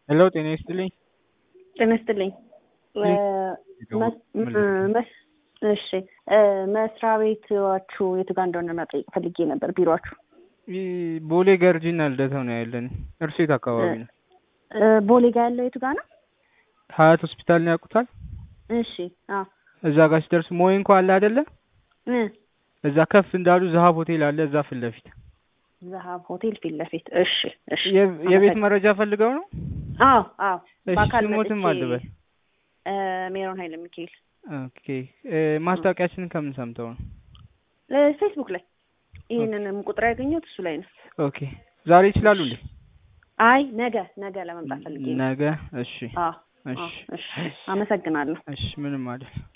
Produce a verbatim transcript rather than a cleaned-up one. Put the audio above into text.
ሄሎ ጤና ይስጥልኝ። ጤና ይስጥልኝ። እሺ መስሪያ ቤታችሁ የቱ ጋር እንደሆነ መጠየቅ ፈልጌ ነበር። ቢሮአችሁ ቦሌ ገርጂና ልደታ ነው ያለን። እርሱ የት አካባቢ ነው? ቦሌ ጋር ያለው የቱ ጋር ነው? ሀያት ሆስፒታልን ያውቁታል? እሺ አዎ። እዛ ጋር ሲደርሱ ሞይንኮ አለ አይደለ? እዛ ከፍ እንዳሉ ዘሀብ ሆቴል አለ፣ እዛ ፊት ለፊት። ዘሀብ ሆቴል ፊት ለፊት። እሺ እሺ። የቤት መረጃ ፈልገው ነው? አዎ አዎ። ባካል ሞትም አልበል። ሜሮን ኃይለ ሚካኤል። ኦኬ። ማስታወቂያችንን ከምን ሰምተው ነው? ፌስቡክ ላይ። ይሄንንም ቁጥር ያገኘሁት እሱ ላይ ነው። ኦኬ። ዛሬ ይችላሉ እንዴ? አይ ነገ ነገ ለመምጣት ፈልጌ ነው። ነገ። እሺ አዎ እሺ። አመሰግናለሁ። እሺ ምንም አይደል።